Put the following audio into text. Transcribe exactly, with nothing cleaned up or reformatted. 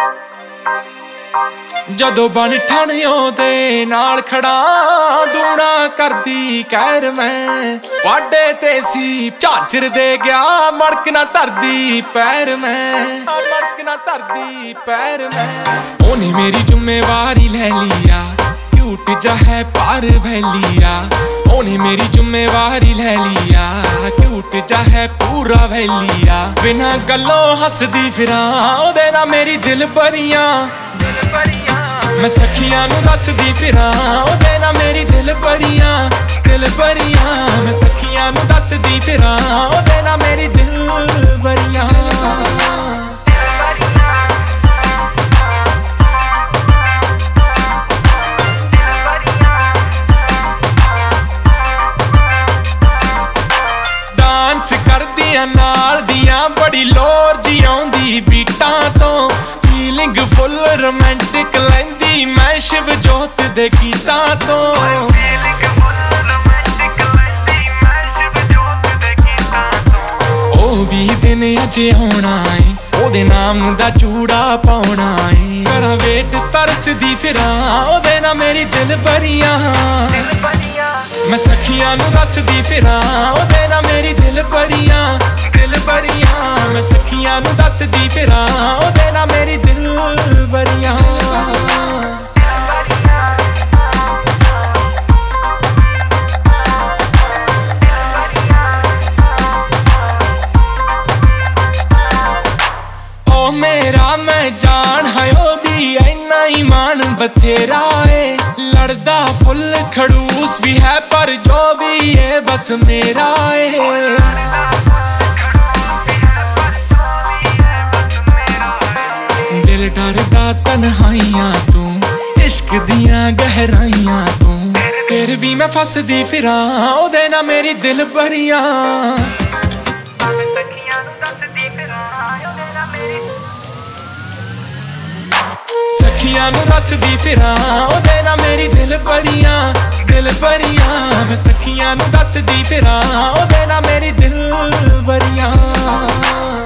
ਜਦੋਂ ਬਣ ਠਾਣਿਓ ਦੇ ਨਾਲ ਖੜਾ ਦੂਣਾ ਕਰਦੀ ਕਹਿਰ ਮੈਂ ਵਾਡੇ ਤੇ ਸੀ ਝਾਂਜਰ ਦੇ ਗਿਆ ਮੜਕ ਨਾ ਧਰਦੀ ਪੈਰ ਮੈਂ ਮੜਕ ਨਾ ਧਰਦੀ ਪੈਰ ਮੈਂ ਉਹਨੇ ਮੇਰੀ ਜ਼ਿੰਮੇਵਾਰੀ ਲੈ ਲਿਆ क्यूट जा है पार वैलिया ਉਹਨੇ ਮੇਰੀ ਜ਼ਿੰਮੇਵਾਰੀ ਲੈ ਲਿਆ क्यूट जा है पूरा वैलिया बिना गल्लों हसदी फिरां ਉਹਦੇ ਨਾਲ ਮੇਰੀ दिल भरियां मैं सखियां नूं दसदी फिरां ਉਹਦੇ ਨਾਲ ਮੇਰੀ दिल भरियां दिल भरियां मैं सखियां नूं दसदी फिरां ਉਹਦੇ ਨਾਲ ਮੇਰੀ दिल भरियां करदियां नाल दियां बड़ी लोर जी आउंदी बीटां तो फीलिंग फुल रोमांटिक लैंदी मैं शिव जोत दे गीतां तो ओ भी दिन अजे आउणा है ओदे नाम दा चूड़ा पाउणा है करा वेट तरसदी फिरां ओदे नाल मेरी दिल भरियां मैं सखियां नूं दसदी फिरां ਉਹਦੇ ਨਾਲ ਮੇਰੀ दिल भरियां दिल भरियां मैं सखियां नूं दसदी फिरां ਉਹਦੇ ਨਾਲ ਮੇਰੀ दिल भरियां ओ मेरा मैं जान है ਉਹਦੀ ਇੰਨਾ ईमान बथेरा है लड़दा फुल खड़ूस भी है पर जो भी है बस मेरा है दिल डरदा तन्हाइयां तू इश्क दियां गहराइयां तू फिर भी मैं फसदी फिरां ਉਹਦੇ ਨਾਲ मेरी दिल भरियां सखियां नूं दसदी फिरां ਉਹਦੇ ਨਾਲ ਮੇਰੀ दिल भरियां दिल भरियां मैं सखियां नूं दसदी फिरां ਉਹਦੇ ਨਾਲ ਮੇਰੀ दिल भरियां